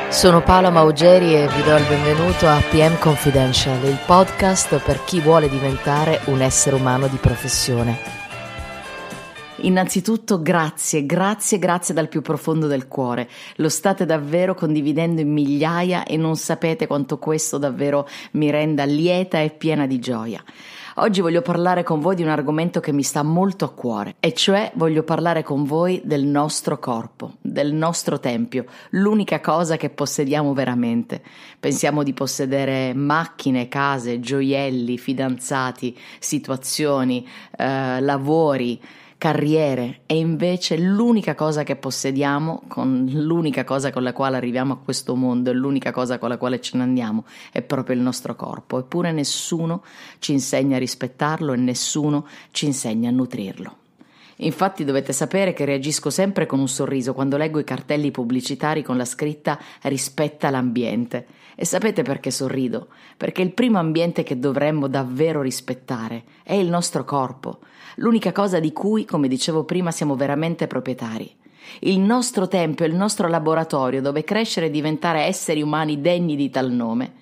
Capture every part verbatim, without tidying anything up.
Sono Paola Maugeri e vi do il benvenuto a P M Confidential, il podcast per chi vuole diventare un essere umano di professione. Innanzitutto grazie, grazie, grazie dal più profondo del cuore. Lo state davvero condividendo in migliaia e non sapete quanto questo davvero mi renda lieta e piena di gioia. Oggi voglio parlare con voi di un argomento che mi sta molto a cuore, e cioè voglio parlare con voi del nostro corpo, del nostro tempio, l'unica cosa che possediamo veramente. Pensiamo di possedere macchine, case, gioielli, fidanzati, situazioni, eh, lavori, carriere, e invece l'unica cosa che possediamo, con l'unica cosa con la quale arriviamo a questo mondo e l'unica cosa con la quale ce ne andiamo è proprio il nostro corpo. Eppure nessuno ci insegna a rispettarlo e nessuno ci insegna a nutrirlo. Infatti dovete sapere che reagisco sempre con un sorriso quando leggo i cartelli pubblicitari con la scritta "rispetta l'ambiente". E sapete perché sorrido? Perché il primo ambiente che dovremmo davvero rispettare è il nostro corpo, l'unica cosa di cui, come dicevo prima, siamo veramente proprietari. Il nostro tempio è il nostro laboratorio dove crescere e diventare esseri umani degni di tal nome.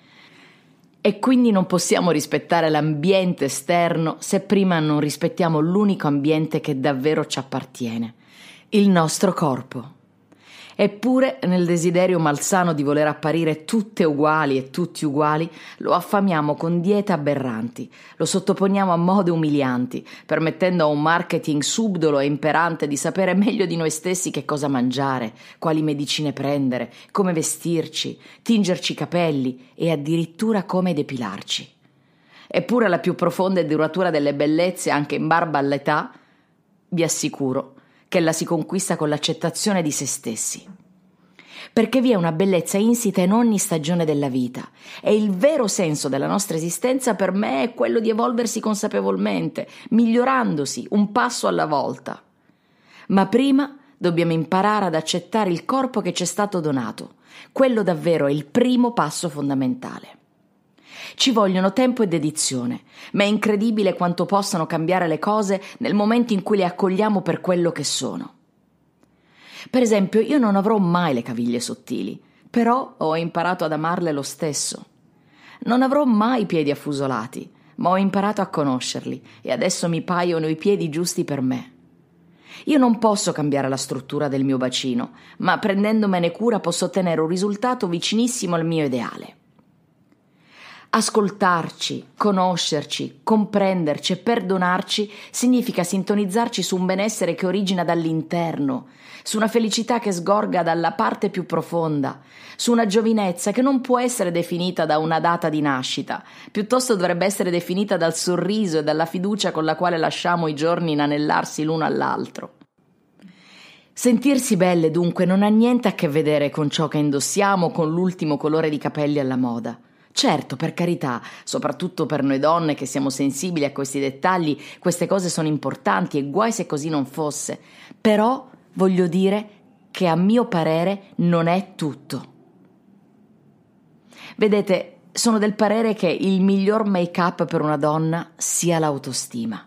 E quindi non possiamo rispettare l'ambiente esterno se prima non rispettiamo l'unico ambiente che davvero ci appartiene, il nostro corpo. Eppure, nel desiderio malsano di voler apparire tutte uguali e tutti uguali, lo affamiamo con diete aberranti, lo sottoponiamo a mode umilianti, permettendo a un marketing subdolo e imperante di sapere meglio di noi stessi che cosa mangiare, quali medicine prendere, come vestirci, tingerci i capelli e addirittura come depilarci. Eppure la più profonda e duratura delle bellezze, anche in barba all'età, vi assicuro che la si conquista con l'accettazione di se stessi. Perché vi è una bellezza insita in ogni stagione della vita e il vero senso della nostra esistenza per me è quello di evolversi consapevolmente, migliorandosi un passo alla volta. Ma prima dobbiamo imparare ad accettare il corpo che ci è stato donato. Quello davvero è il primo passo fondamentale. Ci vogliono tempo e dedizione, ma è incredibile quanto possano cambiare le cose nel momento in cui le accogliamo per quello che sono. Per esempio, io non avrò mai le caviglie sottili, però ho imparato ad amarle lo stesso. Non avrò mai i piedi affusolati, ma ho imparato a conoscerli e adesso mi paiono i piedi giusti per me. Io non posso cambiare la struttura del mio bacino, ma prendendomene cura posso ottenere un risultato vicinissimo al mio ideale. Ascoltarci, conoscerci, comprenderci e perdonarci significa sintonizzarci su un benessere che origina dall'interno, su una felicità che sgorga dalla parte più profonda, su una giovinezza che non può essere definita da una data di nascita, piuttosto dovrebbe essere definita dal sorriso e dalla fiducia con la quale lasciamo i giorni inanellarsi l'uno all'altro. Sentirsi belle dunque non ha niente a che vedere con ciò che indossiamo o con l'ultimo colore di capelli alla moda. Certo, per carità, soprattutto per noi donne che siamo sensibili a questi dettagli, queste cose sono importanti e guai se così non fosse. Però voglio dire che a mio parere non è tutto. Vedete, sono del parere che il miglior make-up per una donna sia l'autostima.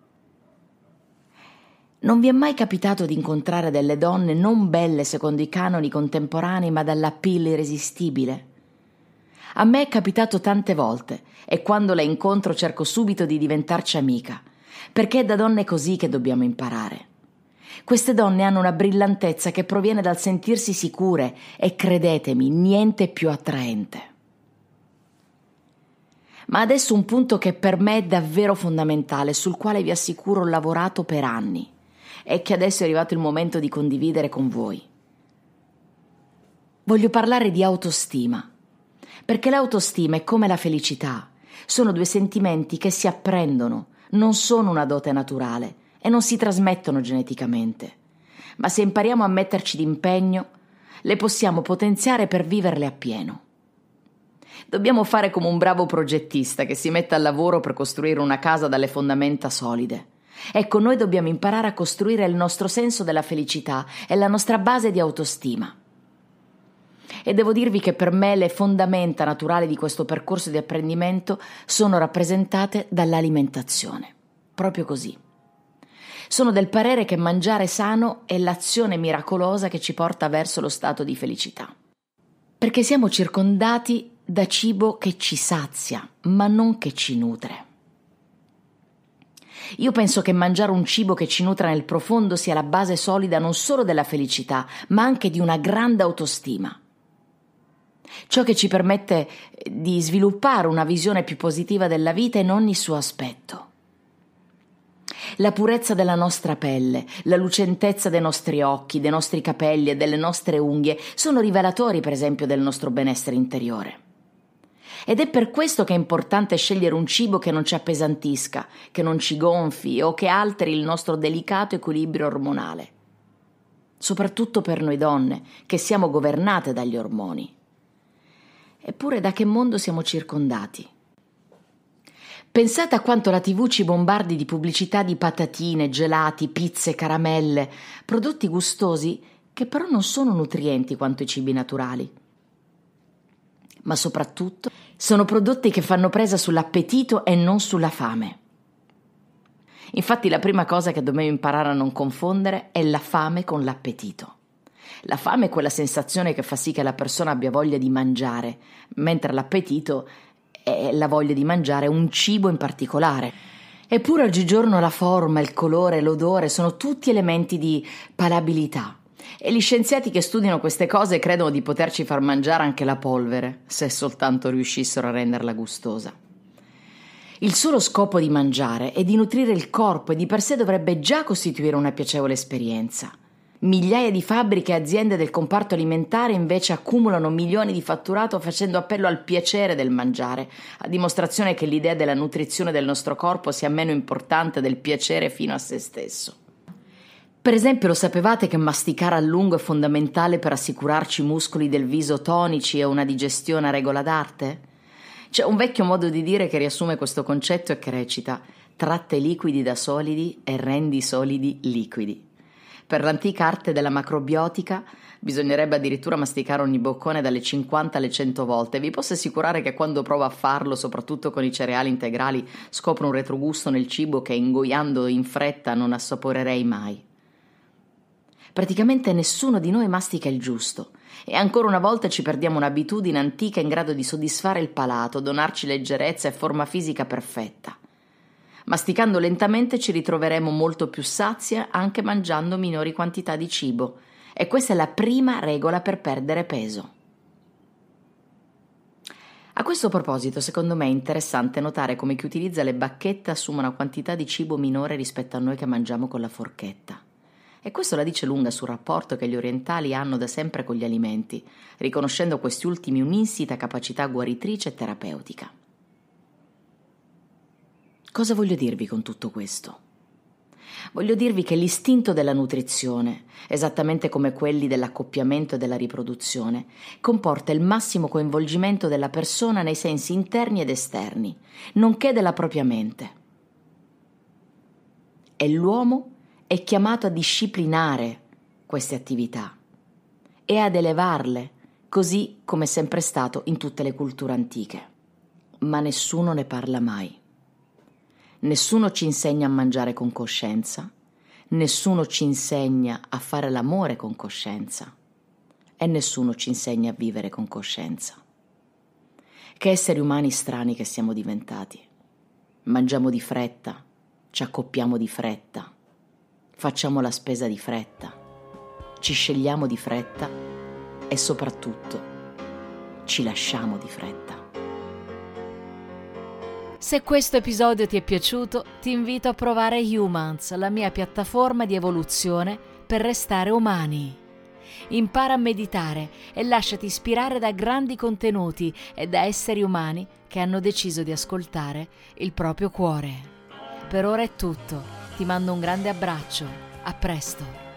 Non vi è mai capitato di incontrare delle donne non belle secondo i canoni contemporanei ma dall'appeal irresistibile? A me è capitato tante volte e quando la incontro cerco subito di diventarci amica, perché è da donne così che dobbiamo imparare. Queste donne hanno una brillantezza che proviene dal sentirsi sicure e credetemi, niente più attraente. Ma adesso un punto che per me è davvero fondamentale, sul quale vi assicuro ho lavorato per anni e che adesso è arrivato il momento di condividere con voi. Voglio parlare di autostima. Perché l'autostima è come la felicità, sono due sentimenti che si apprendono, non sono una dote naturale e non si trasmettono geneticamente. Ma se impariamo a metterci d'impegno, le possiamo potenziare per viverle appieno. Dobbiamo fare come un bravo progettista che si mette al lavoro per costruire una casa dalle fondamenta solide. Ecco, noi dobbiamo imparare a costruire il nostro senso della felicità e la nostra base di autostima. E devo dirvi che per me le fondamenta naturali di questo percorso di apprendimento sono rappresentate dall'alimentazione. Proprio così. Sono del parere che mangiare sano è l'azione miracolosa che ci porta verso lo stato di felicità. Perché siamo circondati da cibo che ci sazia, ma non che ci nutre. Io penso che mangiare un cibo che ci nutra nel profondo sia la base solida non solo della felicità, ma anche di una grande autostima. Ciò che ci permette di sviluppare una visione più positiva della vita in ogni suo aspetto. La purezza della nostra pelle, la lucentezza dei nostri occhi, dei nostri capelli e delle nostre unghie sono rivelatori, per esempio, del nostro benessere interiore. Ed è per questo che è importante scegliere un cibo che non ci appesantisca, che non ci gonfi o che alteri il nostro delicato equilibrio ormonale. Soprattutto per noi donne, che siamo governate dagli ormoni. Eppure da che mondo siamo circondati? Pensate a quanto la tivù ci bombardi di pubblicità di patatine, gelati, pizze, caramelle, prodotti gustosi che però non sono nutrienti quanto i cibi naturali. Ma soprattutto sono prodotti che fanno presa sull'appetito e non sulla fame. Infatti la prima cosa che dobbiamo imparare a non confondere è la fame con l'appetito. La fame è quella sensazione che fa sì che la persona abbia voglia di mangiare, mentre l'appetito è la voglia di mangiare un cibo in particolare. Eppure oggigiorno la forma, il colore, l'odore sono tutti elementi di palabilità. E gli scienziati che studiano queste cose credono di poterci far mangiare anche la polvere, se soltanto riuscissero a renderla gustosa. Il solo scopo di mangiare è di nutrire il corpo e di per sé dovrebbe già costituire una piacevole esperienza. Migliaia di fabbriche e aziende del comparto alimentare invece accumulano milioni di fatturato facendo appello al piacere del mangiare, a dimostrazione che l'idea della nutrizione del nostro corpo sia meno importante del piacere fino a se stesso. Per esempio, lo sapevate che masticare a lungo è fondamentale per assicurarci i muscoli del viso tonici e una digestione a regola d'arte? C'è un vecchio modo di dire che riassume questo concetto e che recita: tratta i liquidi da solidi e rendi i solidi liquidi. Per l'antica arte della macrobiotica bisognerebbe addirittura masticare ogni boccone dalle cinquanta alle cento volte. Vi posso assicurare che quando provo a farlo, soprattutto con i cereali integrali, scopro un retrogusto nel cibo che ingoiando in fretta non assaporerei mai. Praticamente nessuno di noi mastica il giusto e ancora una volta ci perdiamo un'abitudine antica in grado di soddisfare il palato, donarci leggerezza e forma fisica perfetta. Masticando lentamente ci ritroveremo molto più sazie anche mangiando minori quantità di cibo e questa è la prima regola per perdere peso. A questo proposito, secondo me è interessante notare come chi utilizza le bacchette assuma una quantità di cibo minore rispetto a noi che mangiamo con la forchetta. E questo la dice lunga sul rapporto che gli orientali hanno da sempre con gli alimenti, riconoscendo questi ultimi un'insita capacità guaritrice e terapeutica. Cosa voglio dirvi con tutto questo? Voglio dirvi che l'istinto della nutrizione, esattamente come quelli dell'accoppiamento e della riproduzione, comporta il massimo coinvolgimento della persona nei sensi interni ed esterni, nonché della propria mente. E l'uomo è chiamato a disciplinare queste attività e ad elevarle, così come è sempre stato in tutte le culture antiche. Ma nessuno ne parla mai. Nessuno ci insegna a mangiare con coscienza, nessuno ci insegna a fare l'amore con coscienza e nessuno ci insegna a vivere con coscienza. Che esseri umani strani che siamo diventati. Mangiamo di fretta, ci accoppiamo di fretta, facciamo la spesa di fretta, ci scegliamo di fretta e soprattutto ci lasciamo di fretta. Se questo episodio ti è piaciuto, ti invito a provare Humans, la mia piattaforma di evoluzione per restare umani. Impara a meditare e lasciati ispirare da grandi contenuti e da esseri umani che hanno deciso di ascoltare il proprio cuore. Per ora è tutto, ti mando un grande abbraccio, a presto.